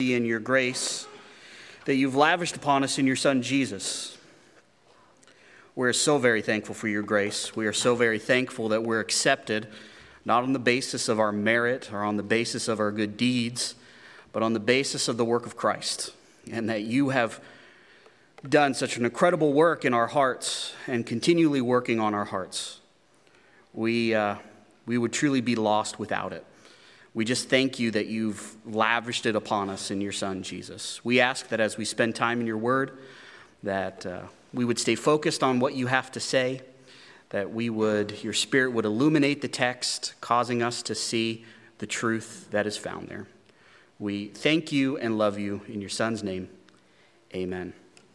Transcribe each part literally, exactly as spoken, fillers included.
in your grace that you've lavished upon us in your Son, Jesus. We're so very thankful for your grace. We are so very thankful that we're accepted, not on the basis of our merit or on the basis of our good deeds, but on the basis of the work of Christ, and that you have done such an incredible work in our hearts and continually working on our hearts. We, uh, we would truly be lost without it. We just thank you that you've lavished it upon us in your Son, Jesus. We ask that as we spend time in your word, that uh, we would stay focused on what you have to say, that we would, your Spirit would illuminate the text, causing us to see the truth that is found there. We thank you and love you in your Son's name. Amen.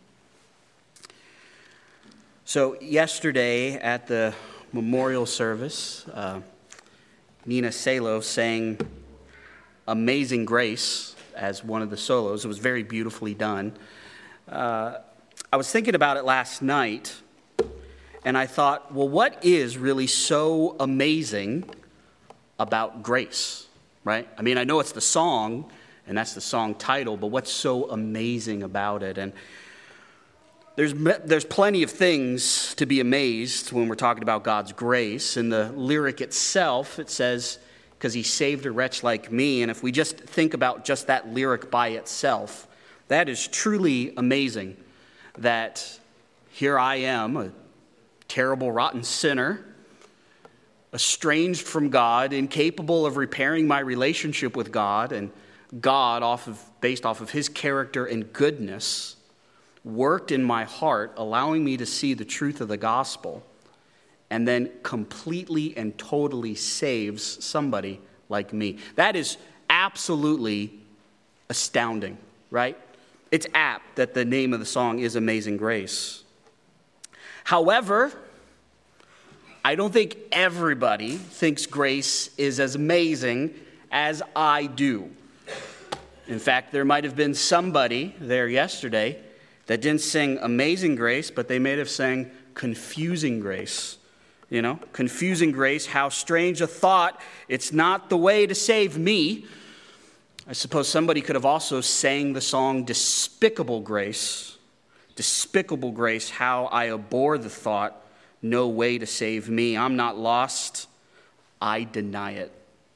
So yesterday at the memorial service, uh, Nina Salo sang Amazing Grace as one of the solos. It was very beautifully done. Uh, I was thinking about it last night, and I thought, well, what is really so amazing about grace, right? I mean, I know it's the song, and that's the song title, but what's so amazing about it? And There's there's plenty of things to be amazed when we're talking about God's grace. In the lyric itself, it says, because he saved a wretch like me. And if we just think about just that lyric by itself, that is truly amazing. That here I am, a terrible, rotten sinner, estranged from God, incapable of repairing my relationship with God, and God, off of based off of his character and goodness, worked in my heart, allowing me to see the truth of the gospel, and then completely and totally saves somebody like me. That is absolutely astounding, right? It's apt that the name of the song is Amazing Grace. However, I don't think everybody thinks grace is as amazing as I do. In fact, there might have been somebody there yesterday that didn't sing Amazing Grace, but they may have sang Confusing Grace. You know, Confusing Grace, how strange a thought. It's not the way to save me. I suppose somebody could have also sang the song Despicable Grace. Despicable Grace, how I abhor the thought, no way to save me. I'm not lost, I deny it.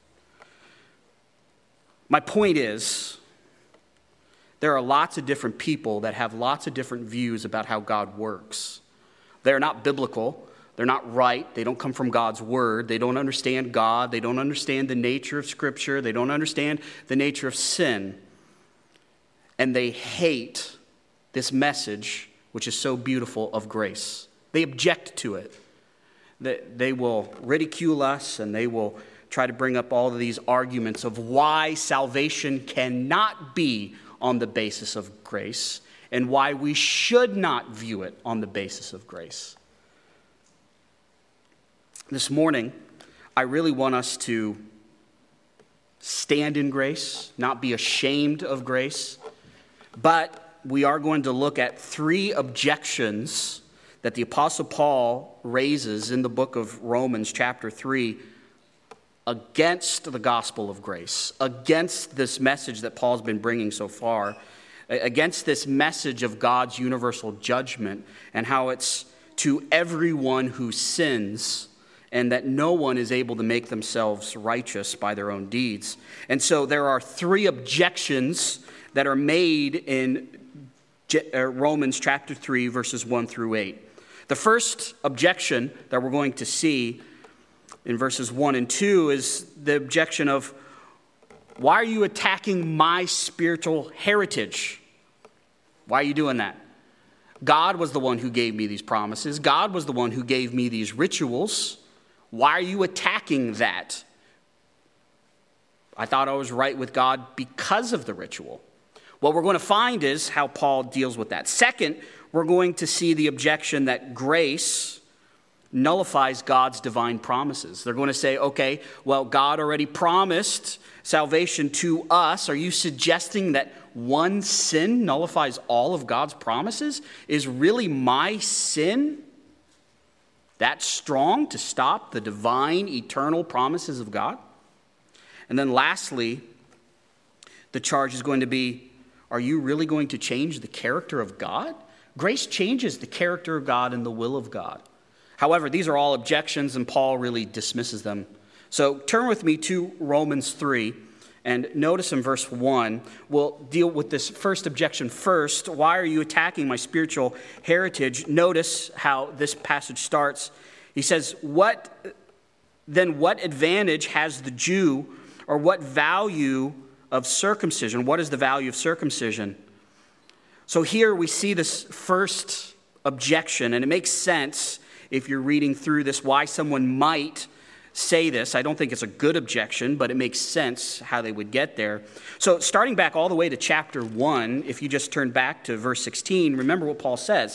My point is, there are lots of different people that have lots of different views about how God works. They're not biblical. They're not right. They don't come from God's word. They don't understand God. They don't understand the nature of Scripture. They don't understand the nature of sin. And they hate this message, which is so beautiful, of grace. They object to it. They, they will ridicule us, and they will try to bring up all of these arguments of why salvation cannot be on the basis of grace, and why we should not view it on the basis of grace. This morning, I really want us to stand in grace, not be ashamed of grace, but we are going to look at three objections that the Apostle Paul raises in the book of Romans chapter three against the gospel of grace, against this message that Paul's been bringing so far, against this message of God's universal judgment and how it's to everyone who sins and that no one is able to make themselves righteous by their own deeds. And so there are three objections that are made in Romans chapter three, verses one through eight. The first objection that we're going to see in verses one and two is the objection of, why are you attacking my spiritual heritage? Why are you doing that? God was the one who gave me these promises. God was the one who gave me these rituals. Why are you attacking that? I thought I was right with God because of the ritual. What we're going to find is how Paul deals with that. Second, we're going to see the objection that grace nullifies God's divine promises. They're going to say, okay, well, God already promised salvation to us. Are you suggesting that one sin nullifies all of God's promises? Is really my sin that strong to stop the divine, eternal promises of God? And then lastly, The charge is going to be, are you really going to change the character of God? Grace changes the character of God and the will of God. However, these are all objections, and Paul really dismisses them. So turn with me to Romans three, and notice in verse one, we'll deal with this first objection first. Why are you attacking my spiritual heritage? Notice how this passage starts. He says, "What then what advantage has the Jew, or what value of circumcision?" What is the value of circumcision? So here we see this first objection, and it makes sense if you're reading through this why someone might say this. I don't think it's a good objection, but it makes sense how they would get there. So starting back all the way to chapter one, if you just turn back to verse sixteen, remember what Paul says.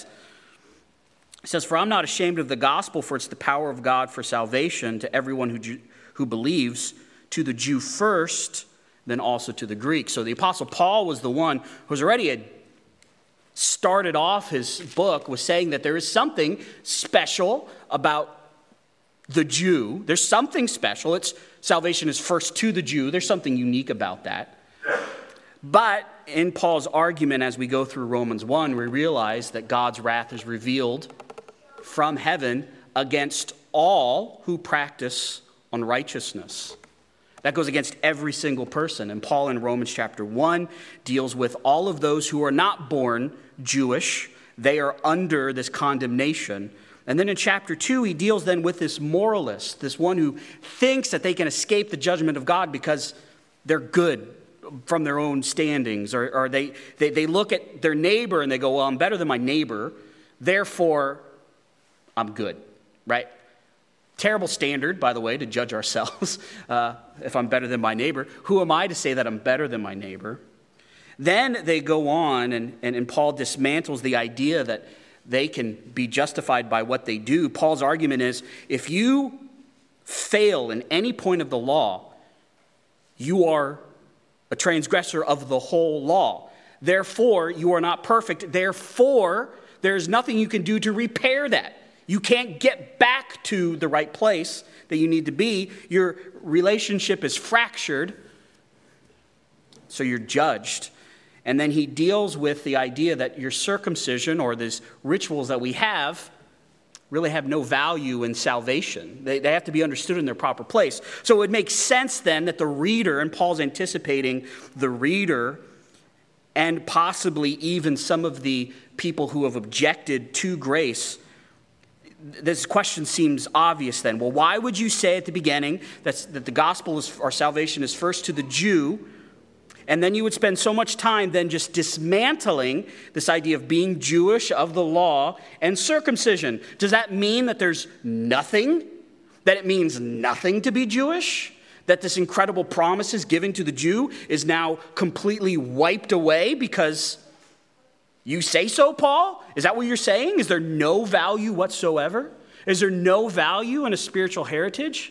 He says, "For I'm not ashamed of the gospel, for it's the power of God for salvation to everyone who, who believes, to the Jew first, then also to the Greek." So the Apostle Paul was the one who's already had started off his book with saying that there is something special about the Jew. There's something special. It's salvation is first to the Jew. There's something unique about that. But in Paul's argument as we go through Romans one, we realize that God's wrath is revealed from heaven against all who practice unrighteousness. That goes against every single person. And Paul in Romans chapter one deals with all of those who are not born Jewish. They are under this condemnation. And then in chapter two, he deals then with this moralist, this one who thinks that they can escape the judgment of God because they're good from their own standings. Or, or they, they, they look at their neighbor and they go, well, I'm better than my neighbor, therefore I'm good, right? Terrible standard, by the way, to judge ourselves. Uh, if I'm better than my neighbor, who am I to say that I'm better than my neighbor? Then they go on, and, and, and Paul dismantles the idea that they can be justified by what they do. Paul's argument is, if you fail in any point of the law, you are a transgressor of the whole law. Therefore, you are not perfect. Therefore, there's nothing you can do to repair that. You can't get back to the right place that you need to be. Your relationship is fractured, so you're judged. And then he deals with the idea that your circumcision or these rituals that we have really have no value in salvation. They, they have to be understood in their proper place. So it would make sense then that the reader, and Paul's anticipating the reader, and possibly even some of the people who have objected to grace, this question seems obvious then. Well, why would you say at the beginning that's, that the gospel is, or salvation is first to the Jew, and then you would spend so much time then just dismantling this idea of being Jewish, of the law, and circumcision? Does that mean that there's nothing? That it means nothing to be Jewish? That this incredible promise is given to the Jew is now completely wiped away because you say so, Paul? Is that what you're saying? Is there no value whatsoever? Is there no value in a spiritual heritage?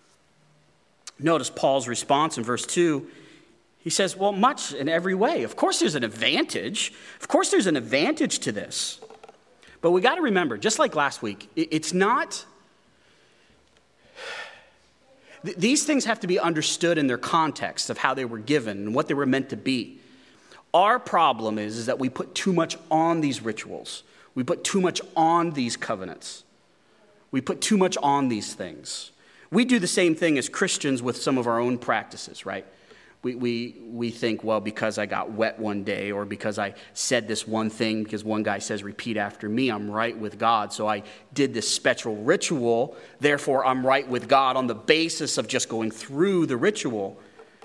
Notice Paul's response in verse two. He says, well, much in every way. Of course there's an advantage. Of course there's an advantage to this. But we got to remember, just like last week, it's not... These things have to be understood in their context of how they were given and what they were meant to be. Our problem is, is that we put too much on these rituals. We put too much on these covenants. We put too much on these things. We do the same thing as Christians with some of our own practices, right? We, we, we think, well, because I got wet one day, or because I said this one thing, because one guy says, repeat after me, I'm right with God. So I did this special ritual, therefore I'm right with God on the basis of just going through the ritual.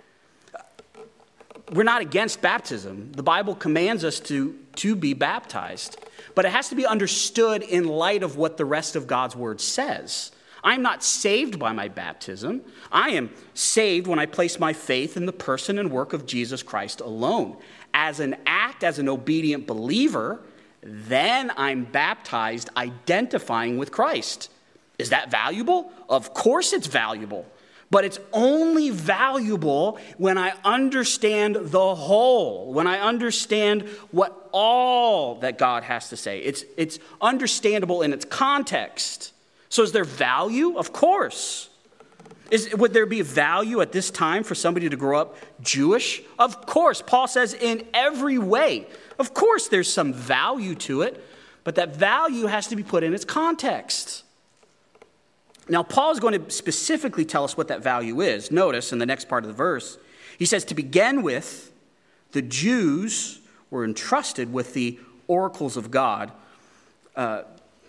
We're not against baptism. The Bible commands us to, to be baptized. But it has to be understood in light of what the rest of God's word says. I'm not saved by my baptism. I am saved when I place my faith in the person and work of Jesus Christ alone. As an act, as an obedient believer, then I'm baptized identifying with Christ. Is that valuable? Of course it's valuable. But it's only valuable when I understand the whole, when I understand what all that God has to say. It's, it's understandable in its context. So is there value? Of course. Is, would there be value at this time for somebody to grow up Jewish? Of course. Paul says in every way. Of course there's some value to it, but that value has to be put in its context. Now, Paul is going to specifically tell us what that value is. Notice in the next part of the verse, he says, to begin with, the Jews were entrusted with the oracles of God. Uh,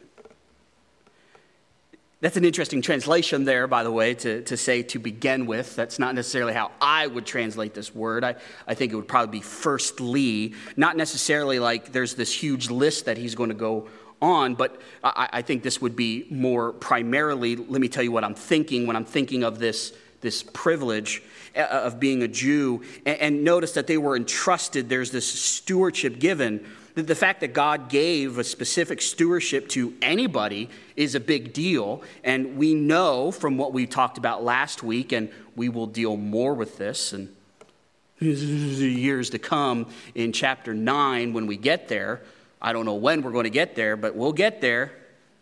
That's an interesting translation there, by the way, to, to say to begin with. That's not necessarily how I would translate this word. I, I think it would probably be firstly, not necessarily like there's this huge list that he's going to go on, but I, I think this would be more primarily, let me tell you what I'm thinking when I'm thinking of this, this privilege of being a Jew. And, and notice that they were entrusted, there's this stewardship given. The fact that God gave a specific stewardship to anybody is a big deal. And we know from what we talked about last week, and we will deal more with this in years to come in chapter nine when we get there. I don't know when we're going to get there, but we'll get there.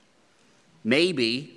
Maybe.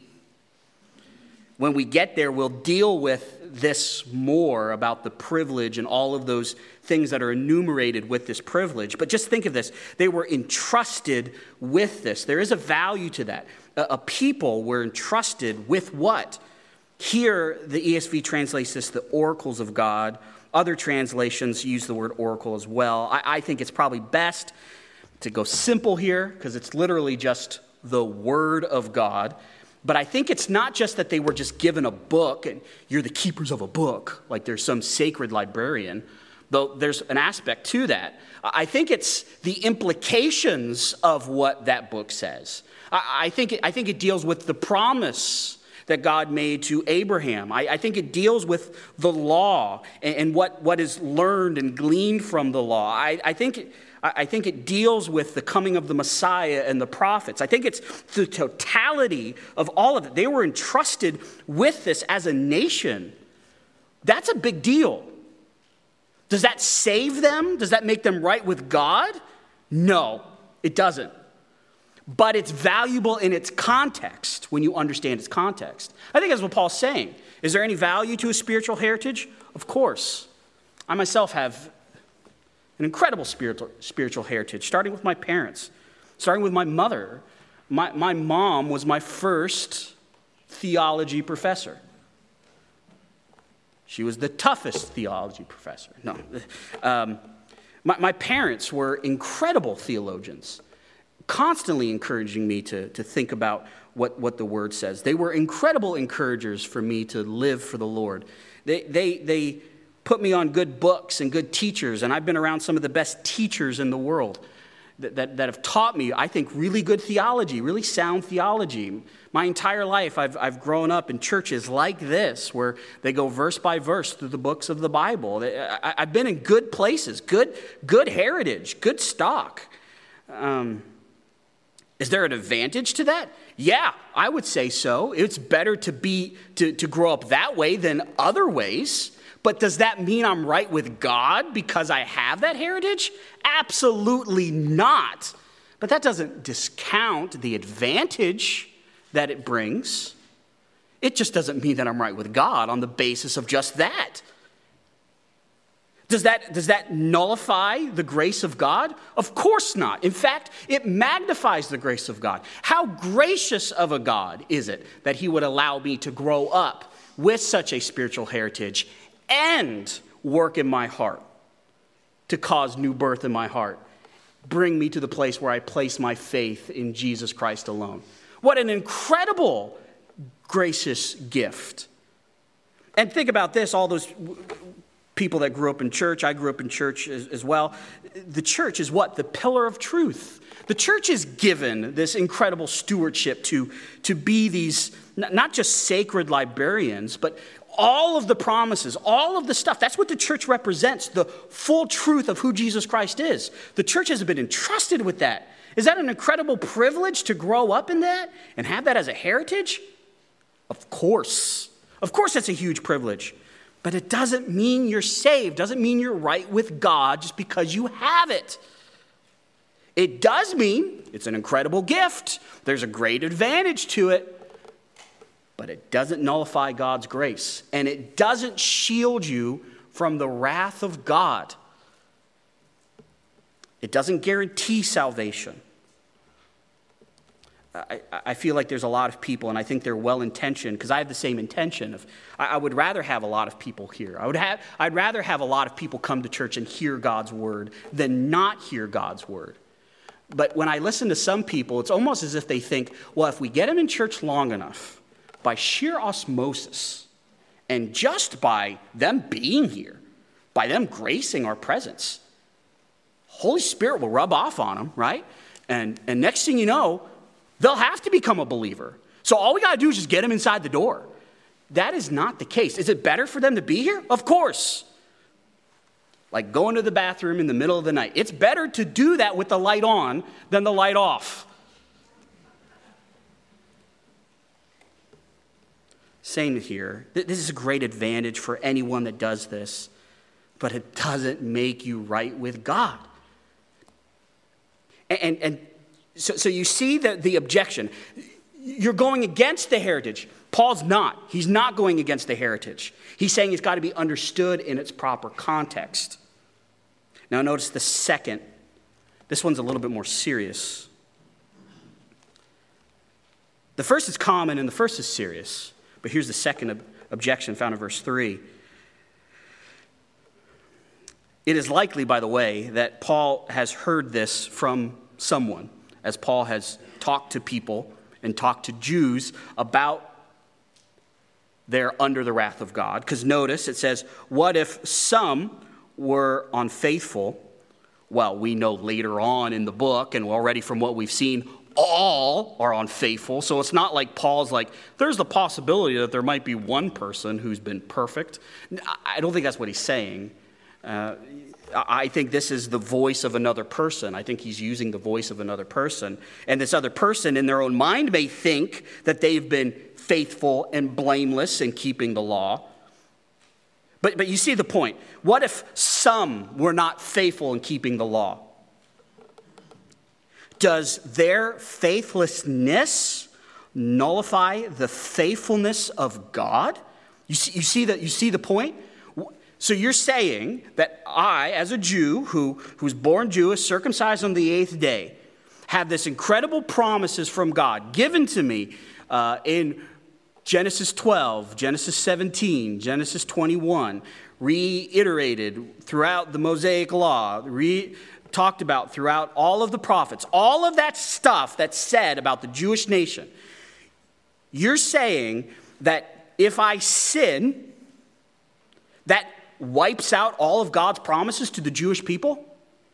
When we get there, we'll deal with this more about the privilege and all of those things that are enumerated with this privilege. But just think of this. They were entrusted with this. There is a value to that. A, a people were entrusted with what? Here, the E S V translates this, the oracles of God. Other translations use the word oracle as well. I, I think it's probably best to go simple here because it's literally just the word of God. But I think it's not just that they were just given a book and you're the keepers of a book, like there's some sacred librarian, though there's an aspect to that. I think it's the implications of what that book says. I, I, think, it, I think it deals with the promise that God made to Abraham. I, I think it deals with the law and, and what, what is learned and gleaned from the law. I, I think... It, I think it deals with the coming of the Messiah and the prophets. I think it's the totality of all of it. They were entrusted with this as a nation. That's a big deal. Does that save them? Does that make them right with God? No, it doesn't. But it's valuable in its context when you understand its context. I think that's what Paul's saying. Is there any value to a spiritual heritage? Of course. I myself have an incredible spiritual, spiritual heritage, starting with my parents, starting with my mother. My, my mom was my first theology professor. She was the toughest theology professor. No. Um, my, my parents were incredible theologians, constantly encouraging me to, to think about what, what the Word says. They were incredible encouragers for me to live for the Lord. They, they, they put me on good books and good teachers, and I've been around some of the best teachers in the world that, that, that have taught me, I think, really good theology, really sound theology. My entire life, I've, I've grown up in churches like this, where they go verse by verse through the books of the Bible. I, I've been in good places, good, good heritage, good stock. Um, is there an advantage to that? Yeah, I would say so. It's better to be to, to grow up that way than other ways. But does that mean I'm right with God because I have that heritage? Absolutely not. But that doesn't discount the advantage that it brings. It just doesn't mean that I'm right with God on the basis of just that. Does that, does that nullify the grace of God? Of course not. In fact, it magnifies the grace of God. How gracious of a God is it that he would allow me to grow up with such a spiritual heritage and work in my heart to cause new birth in my heart. Bring me to the place where I place my faith in Jesus Christ alone. What an incredible, gracious gift. And think about this, all those people that grew up in church, I grew up in church as, as well. The church is what? The pillar of truth. The church is given this incredible stewardship to, to be these, not just sacred librarians, but all of the promises, all of the stuff. That's what the church represents, the full truth of who Jesus Christ is. The church has been entrusted with that. Is that an incredible privilege to grow up in that and have that as a heritage? Of course. Of course that's a huge privilege. But it doesn't mean you're saved, doesn't mean you're right with God just because you have it. It does mean it's an incredible gift. There's a great advantage to it. but it doesn't nullify God's grace, and it doesn't shield you from the wrath of God. It doesn't guarantee salvation. I, I feel like there's a lot of people, and I think they're well-intentioned, because I have the same intention. Of, I, I would rather have a lot of people here. I would have, I'd rather have a lot of people come to church and hear God's word than not hear God's word. But when I listen to some people, it's almost as if they think, well, if we get them in church long enough, by sheer osmosis, and just by them being here, by them gracing our presence, Holy Spirit will rub off on them, right? And, and next thing you know, they'll have to become a believer. So all we got to do is just get them inside the door. That is not the case. Is it better for them to be here? Of course. Like going to the bathroom in the middle of the night. It's better to do that with the light on than the light off. Saying it here, this is a great advantage for anyone that does this, but it doesn't make you right with God. And, and, and So, so you see the, the objection. You're going against the heritage. Paul's not. He's not going against the heritage. He's saying it's got to be understood in its proper context. Now notice the second. This one's a little bit more serious. The first is common and the first is serious. But here's the second ob- objection found in verse three. It is likely, by the way, that Paul has heard this from someone, as Paul has talked to people and talked to Jews about they're under the wrath of God. Because notice, it says, what if some were unfaithful? Well, we know later on in the book, and already from what we've seen, all are unfaithful. So it's not like Paul's like, there's the possibility that there might be one person who's been perfect. I don't think that's what he's saying. Uh, I think this is the voice of another person. I think he's using the voice of another person. And this other person in their own mind may think that they've been faithful and blameless in keeping the law. But, but you see the point. What if some were not faithful in keeping the law? Does their faithlessness nullify the faithfulness of God? You see, you see, the, you see the point? So you're saying that I, as a Jew who, who was born Jewish, circumcised on the eighth day, have this incredible promises from God given to me uh, in Genesis twelve, Genesis seventeen, Genesis twenty-one, reiterated throughout the Mosaic Law, re- talked about throughout all of the prophets, all of that stuff that's said about the Jewish nation. You're saying that if I sin, that wipes out all of God's promises to the Jewish people?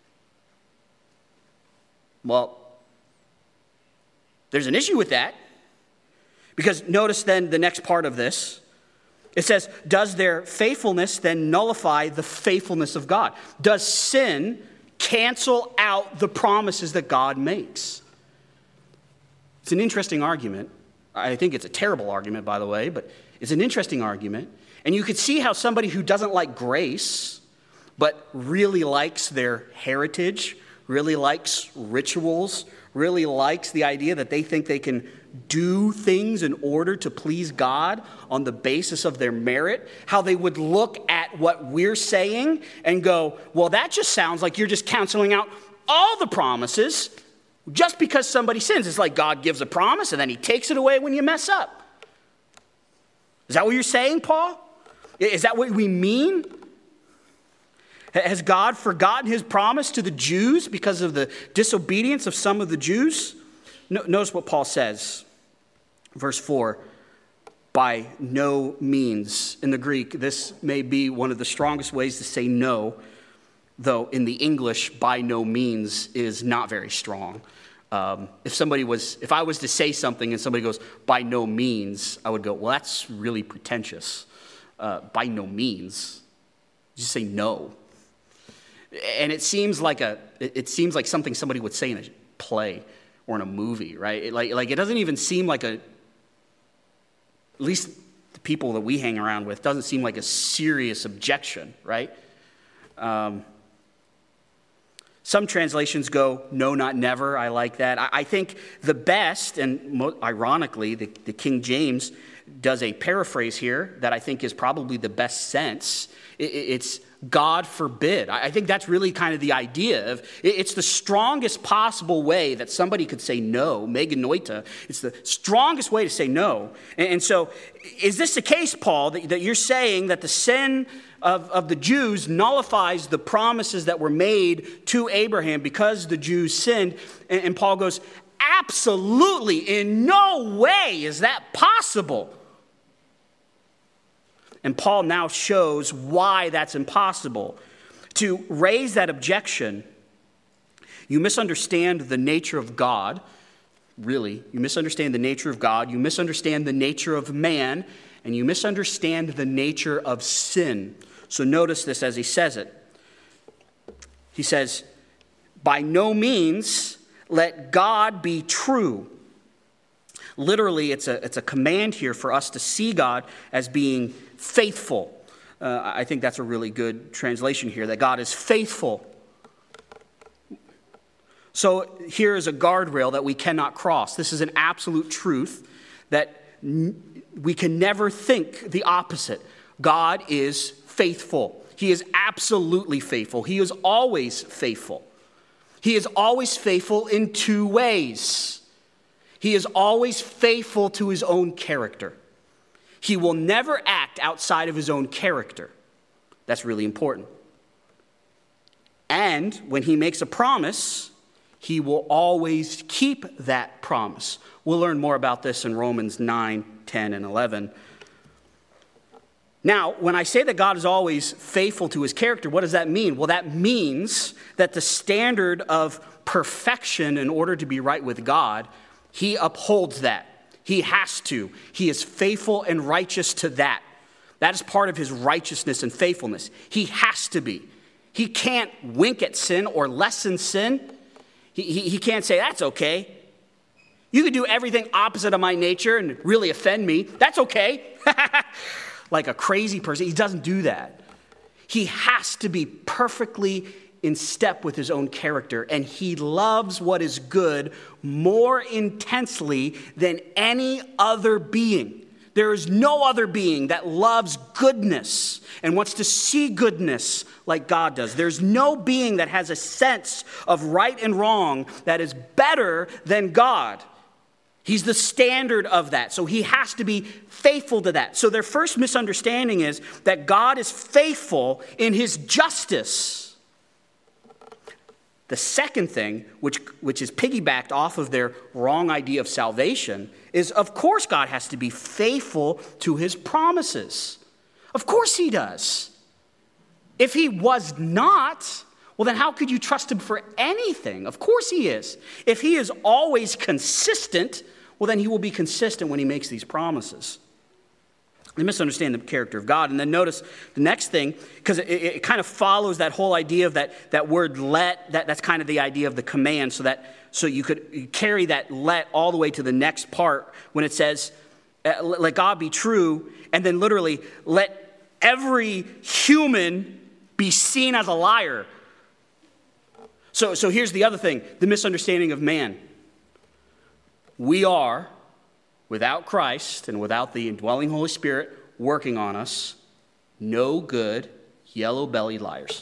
Well, there's an issue with that. Because notice then the next part of this. It says, does their faithfulness then nullify the faithfulness of God? Does sin cancel out the promises that God makes? It's an interesting argument. I think it's a terrible argument, by the way, but it's an interesting argument. And you could see how somebody who doesn't like grace, but really likes their heritage, really likes rituals, really likes the idea that they think they can do things in order to please God on the basis of their merit, how they would look at what we're saying and go, well, that just sounds like you're just canceling out all the promises just because somebody sins. It's like God gives a promise and then he takes it away when you mess up. Is that what you're saying, Paul? Is that what we mean? Has God forgotten his promise to the Jews because of the disobedience of some of the Jews? No, notice what Paul says. Verse four, by no means. In the Greek, this may be one of the strongest ways to say no, though in the English, by no means is not very strong. Um, if somebody was, if I was to say something and somebody goes, by no means, I would go, well, that's really pretentious. Uh, by no means. Just say no. And it seems like a, it seems like something somebody would say in a play or in a movie, right? It, like, like it doesn't even seem like a, at least the people that we hang around with, doesn't seem like a serious objection, right? Um, some translations go, no, not never. I like that. I, I think the best, and mo- ironically, the, the King James does a paraphrase here that I think is probably the best sense. It's God forbid. I think that's really kind of the idea of it's the strongest possible way that somebody could say no, meganoita. It's the strongest way to say no. And so is this the case, Paul, that you're saying that the sin of, of the Jews nullifies the promises that were made to Abraham because the Jews sinned? And Paul goes, absolutely, in no way is that possible. And Paul now shows why that's impossible. To raise that objection, you misunderstand the nature of God. Really, you misunderstand the nature of God, you misunderstand the nature of man, and you misunderstand the nature of sin. So notice this as he says it. He says, by no means let God be true. Literally, it's a, it's a command here for us to see God as being faithful. Uh, I think that's a really good translation here, that God is faithful. So here is a guardrail that we cannot cross. This is an absolute truth that n- we can never think the opposite. God is faithful. He is absolutely faithful. He is always faithful. He is always faithful in two ways. He is always faithful to his own character. He will never act outside of his own character. That's really important. And when he makes a promise, he will always keep that promise. We'll learn more about this in Romans nine, ten, and eleven. Now, when I say that God is always faithful to his character, what does that mean? Well, that means that the standard of perfection in order to be right with God, he upholds that. He has to. He is faithful and righteous to that. That is part of his righteousness and faithfulness. He has to be. He can't wink at sin or lessen sin. He, he, he can't say, that's okay. You can do everything opposite of my nature and really offend me. That's okay. Like a crazy person. He doesn't do that. He has to be perfectly in step with his own character, and he loves what is good more intensely than any other being. There is no other being that loves goodness and wants to see goodness like God does. There's no being that has a sense of right and wrong that is better than God. He's the standard of that, so he has to be faithful to that. So their first misunderstanding is that God is faithful in his justice. The second thing, which, which is piggybacked off of their wrong idea of salvation, is of course God has to be faithful to his promises. Of course he does. If he was not, well then how could you trust him for anything? Of course he is. If he is always consistent, well then he will be consistent when he makes these promises. They misunderstand the character of God. And then notice the next thing, because it, it kind of follows that whole idea of that, that word let, that, that's kind of the idea of the command, so that so you could you carry that let all the way to the next part when it says, uh, let God be true, and then literally, let every human be seen as a liar. So, so here's the other thing, the misunderstanding of man. We are, without Christ and without the indwelling Holy Spirit working on us, no good, yellow-bellied liars.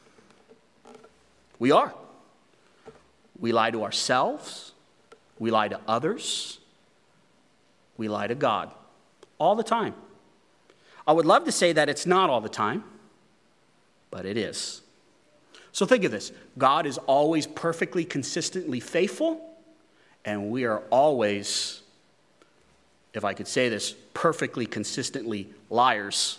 We are. We lie to ourselves. We lie to others. We lie to God all the time. I would love to say that it's not all the time, but it is. So think of this. God is always perfectly, consistently faithful, and we are always, if I could say this, perfectly, consistently liars.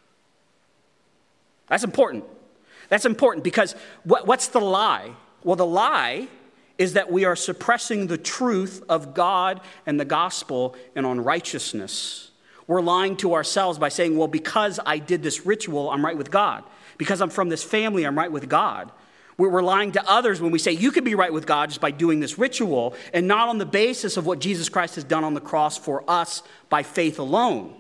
That's important. That's important because what, what's the lie? Well, the lie is that we are suppressing the truth of God and the gospel and on righteousness. We're lying to ourselves by saying, well, because I did this ritual, I'm right with God. Because I'm from this family, I'm right with God. We're lying to others when we say you could be right with God just by doing this ritual and not on the basis of what Jesus Christ has done on the cross for us by faith alone.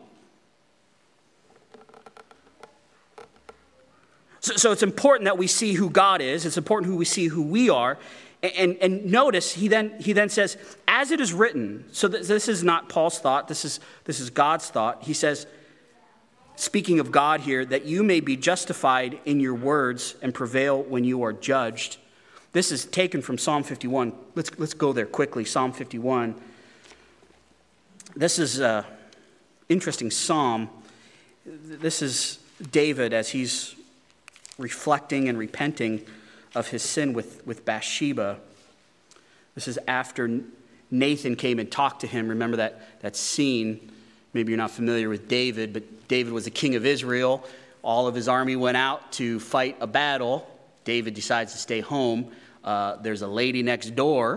So, so it's important that we see who God is. It's important who we see who we are. And, and notice, he then, he then says, as it is written, so th- this is not Paul's thought, this is, this is God's thought. He says, speaking of God here, that you may be justified in your words and prevail when you are judged. This is taken from Psalm fifty-one. Let's, let's go there quickly, Psalm fifty-one. This is an interesting psalm. This is David as he's reflecting and repenting of his sin with, with Bathsheba. This is after Nathan came and talked to him. Remember that, that scene. Maybe you're not familiar with David, but David was the king of Israel. All of his army went out to fight a battle. David decides to stay home. Uh, there's a lady next door.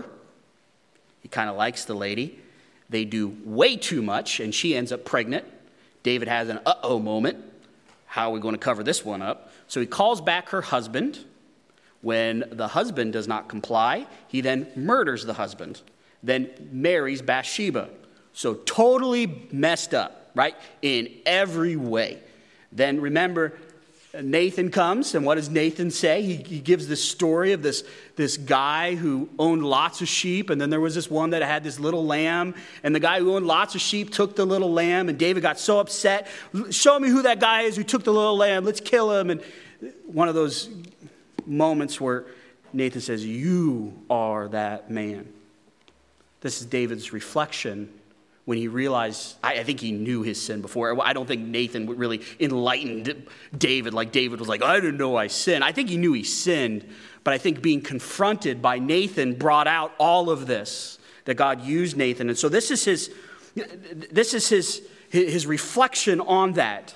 He kind of likes the lady. They do way too much, and she ends up pregnant. David has an uh-oh moment. How are we going to cover this one up? So he calls back her husband. When the husband does not comply, he then murders the husband, then marries Bathsheba. So totally messed up, right? In every way. Then remember, Nathan comes, and what does Nathan say? He, he gives this story of this, this guy who owned lots of sheep, and then there was this one that had this little lamb, and the guy who owned lots of sheep took the little lamb, and David got so upset. Show me who that guy is who took the little lamb. Let's kill him. And one of those moments where Nathan says, you are that man. This is David's reflection when he realized, I, I think he knew his sin before. I don't think Nathan really enlightened David like David was like, I didn't know I sinned. I think he knew he sinned, but I think being confronted by Nathan brought out all of this, that God used Nathan. And so this is his, this is his, his reflection on that.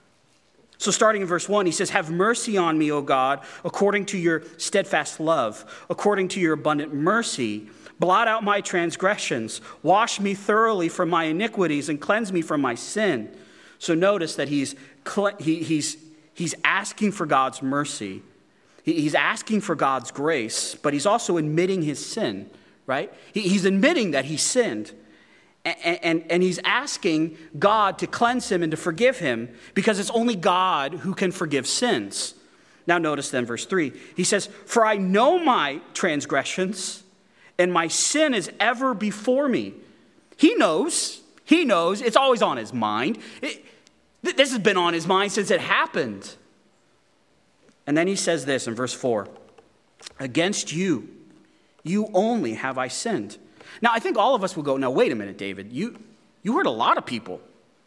So starting in verse one, he says, have mercy on me, O God, according to your steadfast love, according to your abundant mercy. Blot out my transgressions. Wash me thoroughly from my iniquities and cleanse me from my sin. So notice that he's, he, he's, he's asking for God's mercy. He, he's asking for God's grace, but he's also admitting his sin, right? He, he's admitting that he sinned. And, and, and he's asking God to cleanse him and to forgive him because it's only God who can forgive sins. Now notice then verse three. He says, for I know my transgressions and my sin is ever before me. He knows. He knows. It's always on his mind. It, this has been on his mind since it happened. And then he says this in verse four. Against you, you only have I sinned. Now, I think all of us will go, now, wait a minute, David. You you hurt a lot of people.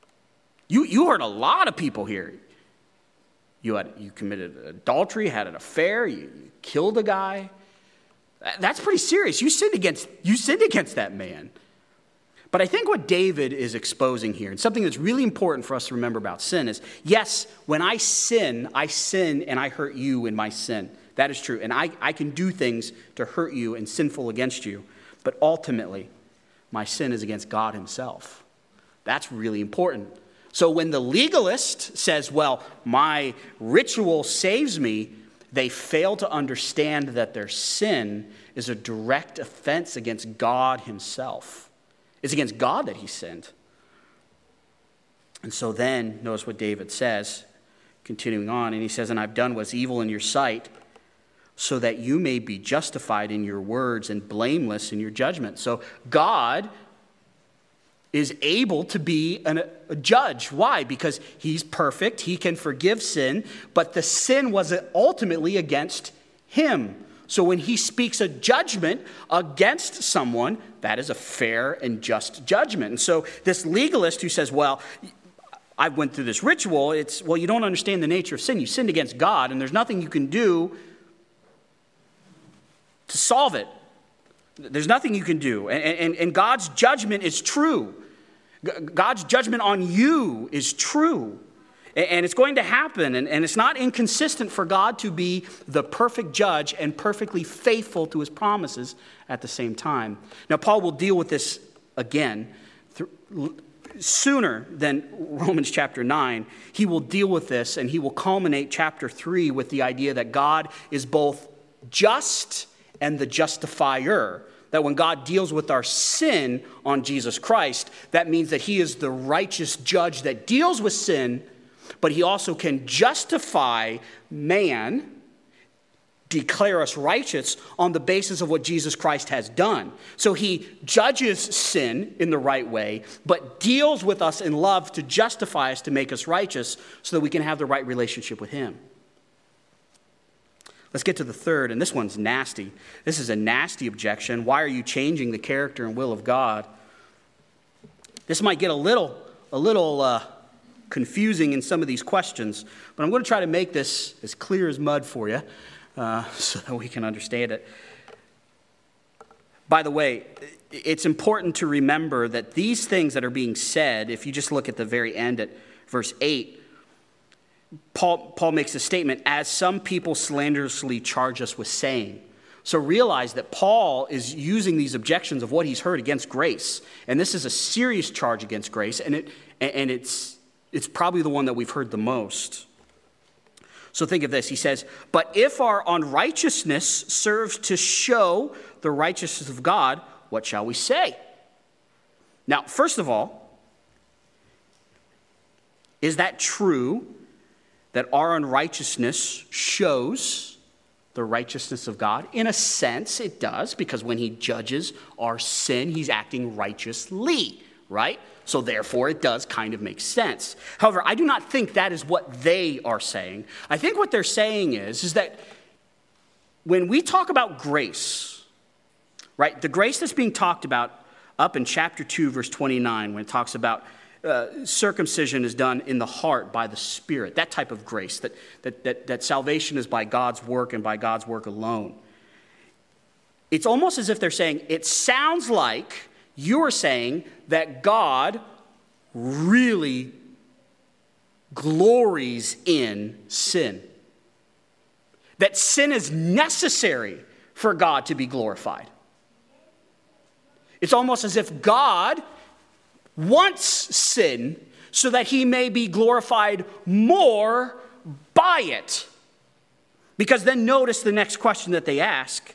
You you hurt a lot of people here. You had you committed adultery, had an affair, you, you killed a guy. That's pretty serious. You sinned against you sinned against that man. But I think what David is exposing here, and something that's really important for us to remember about sin is, yes, when I sin, I sin and I hurt you in my sin. That is true. And I, I can do things to hurt you and sinful against you. But ultimately, my sin is against God himself. That's really important. So when the legalist says, well, my ritual saves me, they fail to understand that their sin is a direct offense against God himself. It's against God that he sinned. And so then, notice what David says, continuing on, and he says, and I've done what's evil in your sight, so that you may be justified in your words and blameless in your judgment. So God is able to be an, a judge. Why? Because he's perfect. He can forgive sin, but the sin was ultimately against him. So when he speaks a judgment against someone, that is a fair and just judgment. And so this legalist who says, well, I went through this ritual, it's, well, you don't understand the nature of sin. You sinned against God, and there's nothing you can do to solve it. There's nothing you can do. And, and, and God's judgment is true. God's judgment on you is true. And it's going to happen. And, and it's not inconsistent for God to be the perfect judge and perfectly faithful to his promises at the same time. Now, Paul will deal with this again. Sooner than Romans chapter nine, he will deal with this, and he will culminate chapter three with the idea that God is both just and the justifier. That when God deals with our sin on Jesus Christ, that means that he is the righteous judge that deals with sin, but he also can justify man declare us righteous on the basis of what Jesus Christ has done. So he judges sin in the right way, but deals with us in love to justify us, to make us righteous, so that we can have the right relationship with him. Let's get to the third, and this one's nasty. This is a nasty objection. Why are you changing the character and will of God? This might get a little, a little uh, confusing in some of these questions, but I'm going to try to make this as clear as mud for you uh, so that we can understand it. By the way, it's important to remember that these things that are being said, if you just look at the very end at verse eight, Paul, Paul makes a statement, as some people slanderously charge us with saying. So realize that Paul is using these objections of what he's heard against grace. And this is a serious charge against grace, and it and it's it's probably the one that we've heard the most. So think of this. He says, but if our unrighteousness serves to show the righteousness of God, what shall we say? Now, first of all, is that true? That our unrighteousness shows the righteousness of God? In a sense, it does, because when he judges our sin, he's acting righteously, right? So therefore, it does kind of make sense. However, I do not think that is what they are saying. I think what they're saying is, is that when we talk about grace, right, the grace that's being talked about up in chapter two, verse twenty-nine, when it talks about Uh, circumcision is done in the heart by the Spirit, that type of grace, that, that, that, that salvation is by God's work and by God's work alone. It's almost as if they're saying, it sounds like you're saying that God really glories in sin. That sin is necessary for God to be glorified. It's almost as if God wants sin so that he may be glorified more by it. Because then notice the next question that they ask.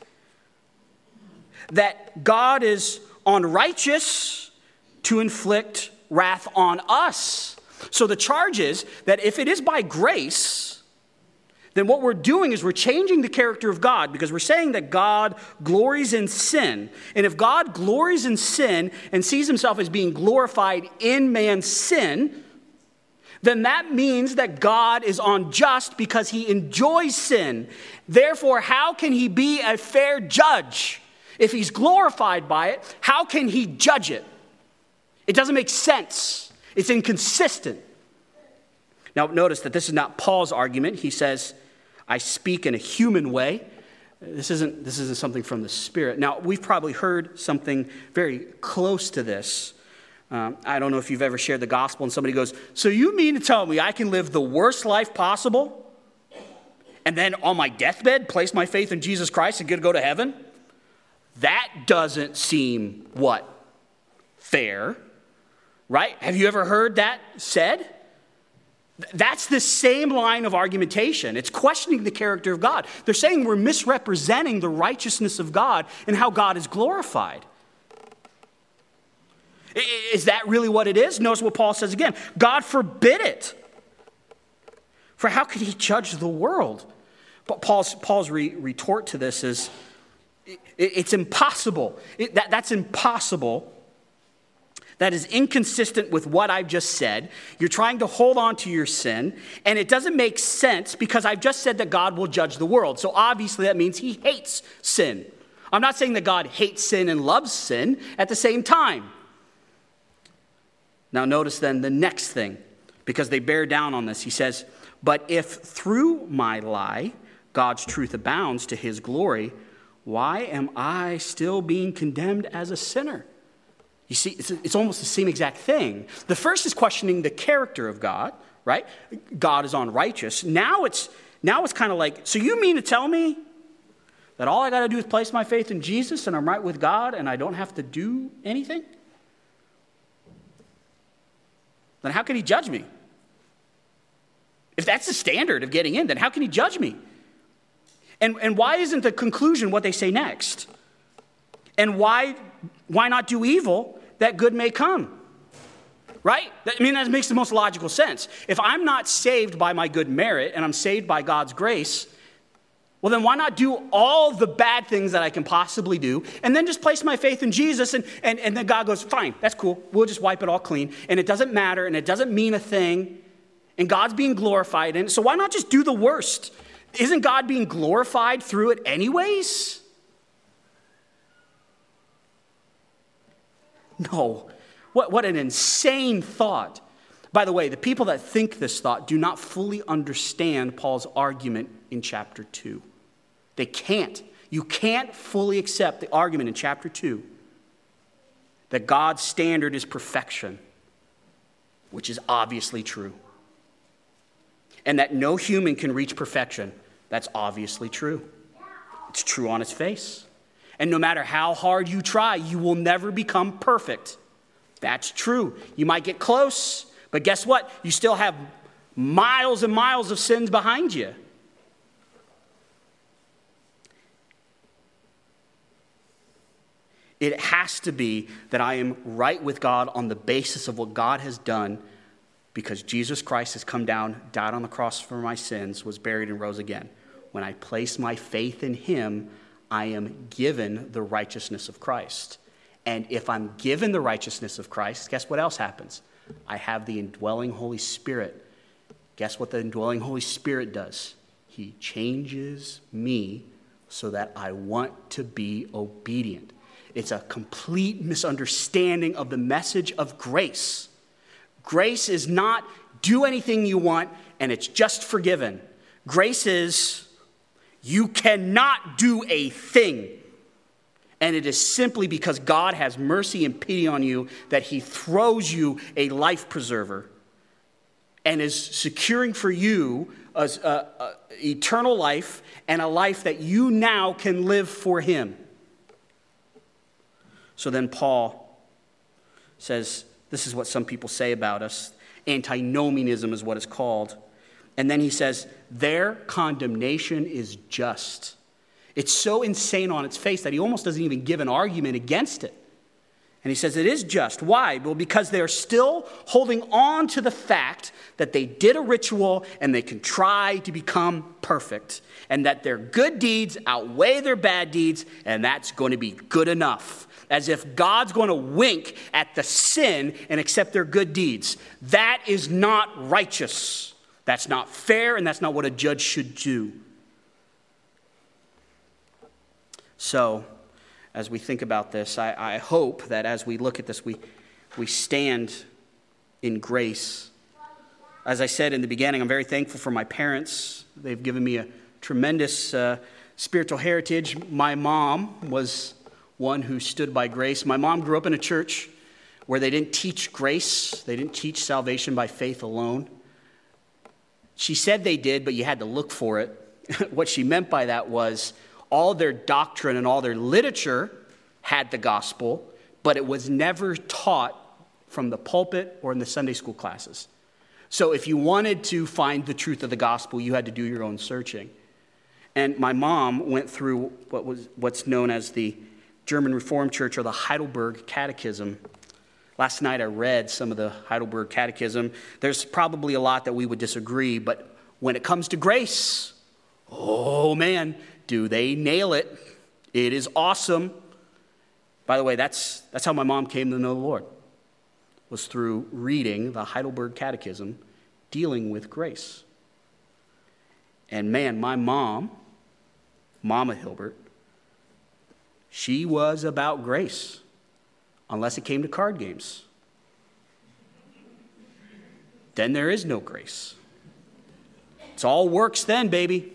That God is unrighteous to inflict wrath on us. So the charge is that if it is by grace, then what we're doing is we're changing the character of God, because we're saying that God glories in sin. And if God glories in sin and sees himself as being glorified in man's sin, then that means that God is unjust because he enjoys sin. Therefore, how can he be a fair judge? If he's glorified by it, how can he judge it? It doesn't make sense. It's inconsistent. Now, notice that this is not Paul's argument. He says, I speak in a human way. This isn't, this isn't something from the Spirit. Now, we've probably heard something very close to this. Um, I don't know if you've ever shared the gospel and somebody goes, so you mean to tell me I can live the worst life possible and then on my deathbed place my faith in Jesus Christ and get to go to heaven? That doesn't seem, what? Fair, right? Have you ever heard that said? That's the same line of argumentation. It's questioning the character of God. They're saying we're misrepresenting the righteousness of God and how God is glorified. Is that really what it is? Notice what Paul says again. God forbid it. For how could he judge the world? But Paul's, Paul's re, retort to this is, it, it's impossible. It, that, that's impossible. That is inconsistent with what I've just said. You're trying to hold on to your sin, and it doesn't make sense because I've just said that God will judge the world. So obviously that means he hates sin. I'm not saying that God hates sin and loves sin at the same time. Now notice then the next thing, because they bear down on this. He says, but if through my lie God's truth abounds to his glory, why am I still being condemned as a sinner? You see, it's, it's almost the same exact thing. The first is questioning the character of God, right? God is unrighteous. Now it's now it's kind of like, so you mean to tell me that all I got to do is place my faith in Jesus and I'm right with God and I don't have to do anything? Then how can he judge me? If that's the standard of getting in, then how can he judge me? And, and why isn't the conclusion what they say next? And why, why not do evil that good may come? Right? I mean, that makes the most logical sense. If I'm not saved by my good merit and I'm saved by God's grace, Well, then why not do all the bad things that I can possibly do and then just place my faith in Jesus? And, and, and then God goes, fine, that's cool. We'll just wipe it all clean. And it doesn't matter and it doesn't mean a thing. And God's being glorified in it. So why not just do the worst? Isn't God being glorified through it anyways? No. What, what an insane thought. By the way, the people that think this thought do not fully understand Paul's argument in chapter two. They can't. You can't fully accept the argument in chapter two that God's standard is perfection, which is obviously true. And that no human can reach perfection. That's obviously true. It's true on its face. And no matter how hard you try, you will never become perfect. That's true. You might get close, but guess what? You still have miles and miles of sins behind you. It has to be that I am right with God on the basis of what God has done, because Jesus Christ has come down, died on the cross for my sins, was buried and rose again. When I place my faith in him, I am given the righteousness of Christ. And if I'm given the righteousness of Christ, guess what else happens? I have the indwelling Holy Spirit. Guess what the indwelling Holy Spirit does? He changes me so that I want to be obedient. It's a complete misunderstanding of the message of grace. Grace is not do anything you want and it's just forgiven. Grace is you cannot do a thing. And it is simply because God has mercy and pity on you that he throws you a life preserver and is securing for you a, a, a eternal life and a life that you now can live for him. So then Paul says, this is what some people say about us. Antinomianism is what it's called. And then he says, their condemnation is just. It's so insane on its face that he almost doesn't even give an argument against it. And he says it is just. Why? Well, because they're still holding on to the fact that they did a ritual and they can try to become perfect. And that their good deeds outweigh their bad deeds, and that's going to be good enough. As if God's going to wink at the sin and accept their good deeds. That is not righteous. That's not fair, and that's not what a judge should do. So, as we think about this, I, I hope that as we look at this, we, we stand in grace. As I said in the beginning, I'm very thankful for my parents. They've given me a tremendous uh, spiritual heritage. My mom was one who stood by grace. My mom grew up in a church where they didn't teach grace. They didn't teach salvation by faith alone. She said they did, but you had to look for it. What she meant by that was all their doctrine and all their literature had the gospel, but it was never taught from the pulpit or in the Sunday school classes. So if you wanted to find the truth of the gospel, you had to do your own searching. And my mom went through what was what's known as the German Reformed Church or the Heidelberg Catechism. Last night I read some of the Heidelberg Catechism. There's probably a lot that we would disagree, but when it comes to grace, oh man, do they nail it. It is awesome. By the way, that's, that's how my mom came to know the Lord, was through reading the Heidelberg Catechism dealing with grace. And man, my mom, Mama Hilbert, she was about grace, unless it came to card games. Then there is no grace. It's all works then, baby.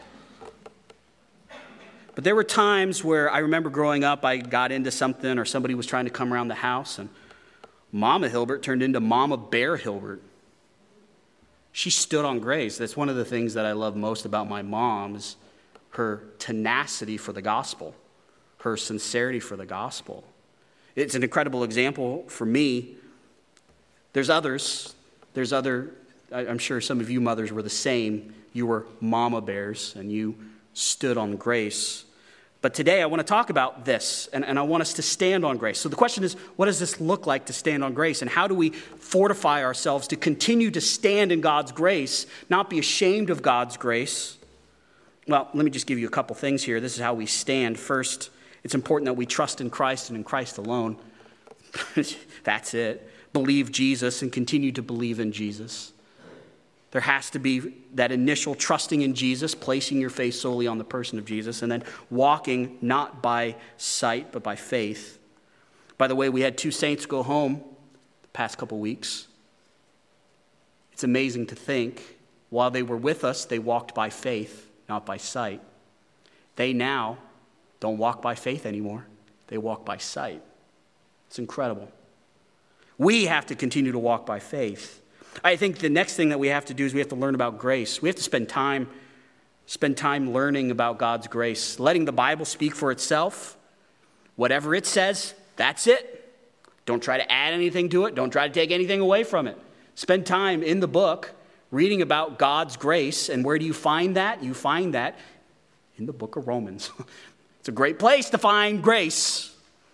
But there were times where I remember growing up, I got into something or somebody was trying to come around the house and Mama Hilbert turned into Mama Bear Hilbert. She stood on grace. That's one of the things that I love most about my mom is her tenacity for the gospel. Her sincerity for the gospel. It's an incredible example for me. There's others. There's other, I'm sure some of you mothers were the same. You were mama bears and you stood on grace. But today I want to talk about this and, and I want us to stand on grace. So the question is, what does this look like to stand on grace? And how do we fortify ourselves to continue to stand in God's grace, not be ashamed of God's grace? Well, let me just give you a couple things here. This is how we stand. First, it's important that we trust in Christ and in Christ alone. That's it. Believe Jesus and continue to believe in Jesus. There has to be that initial trusting in Jesus, placing your faith solely on the person of Jesus, and then walking not by sight, but by faith. By the way, we had two saints go home the past couple weeks. It's amazing to think, while they were with us, they walked by faith, not by sight. They now don't walk by faith anymore. They walk by sight. It's incredible. We have to continue to walk by faith. I think the next thing that we have to do is we have to learn about grace. We have to spend time, spend time learning about God's grace, letting the Bible speak for itself. Whatever it says, that's it. Don't try to add anything to it. Don't try to take anything away from it. Spend time in the book reading about God's grace. And where do you find that? You find that in the book of Romans. It's a great place to find grace.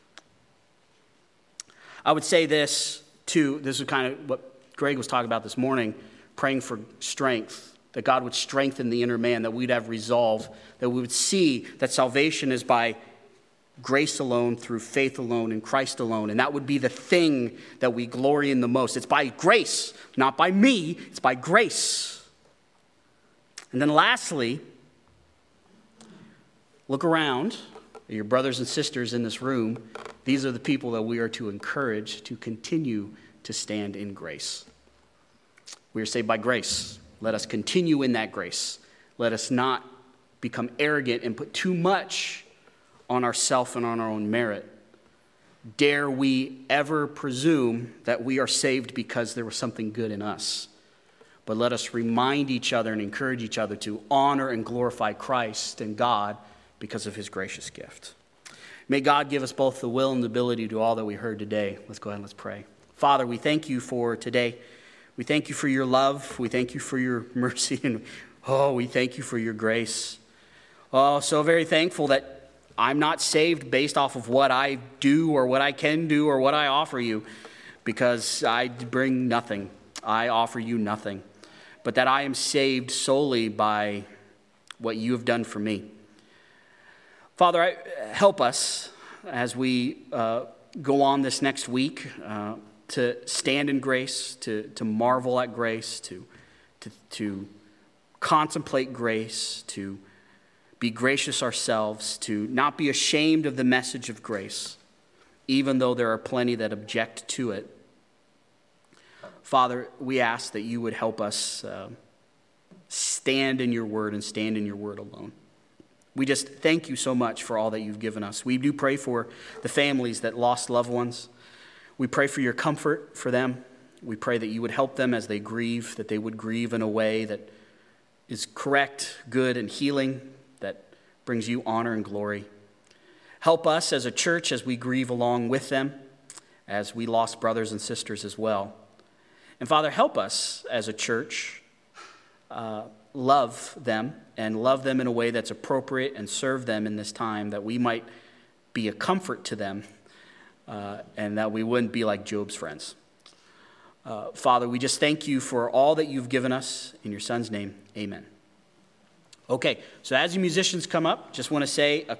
I would say this, too. This is kind of what Greg was talking about this morning, praying for strength, that God would strengthen the inner man, that we'd have resolve, that we would see that salvation is by grace alone, through faith alone, in Christ alone. And that would be the thing that we glory in the most. It's by grace, not by me. It's by grace. And then lastly, look around at your brothers and sisters in this room. These are the people that we are to encourage to continue to stand in grace. We are saved by grace. Let us continue in that grace. Let us not become arrogant and put too much on ourselves and on our own merit. Dare we ever presume that we are saved because there was something good in us? But let us remind each other and encourage each other to honor and glorify Christ and God because of his gracious gift. May God give us both the will and the ability to do all that we heard today. Let's go ahead and let's pray. Father, we thank you for today. We thank you for your love. We thank you for your mercy. And oh, we thank you for your grace. Oh, so very thankful that I'm not saved based off of what I do or what I can do or what I offer you, because I bring nothing. I offer you nothing. But that I am saved solely by what you have done for me. Father, I, help us as we uh, go on this next week uh, to stand in grace, to, to marvel at grace, to, to, to contemplate grace, to be gracious ourselves, to not be ashamed of the message of grace, even though there are plenty that object to it. Father, we ask that you would help us uh, stand in your word and stand in your word alone. We just thank you so much for all that you've given us. We do pray for the families that lost loved ones. We pray for your comfort for them. We pray that you would help them as they grieve, that they would grieve in a way that is correct, good, and healing, that brings you honor and glory. Help us as a church as we grieve along with them, as we lost brothers and sisters as well. And Father, help us as a church uh, love them and love them in a way that's appropriate and serve them in this time, that we might be a comfort to them uh, and that we wouldn't be like Job's friends. Uh, Father, we just thank you for all that you've given us. In your son's name, amen. Okay, so as the musicians come up, just want to say a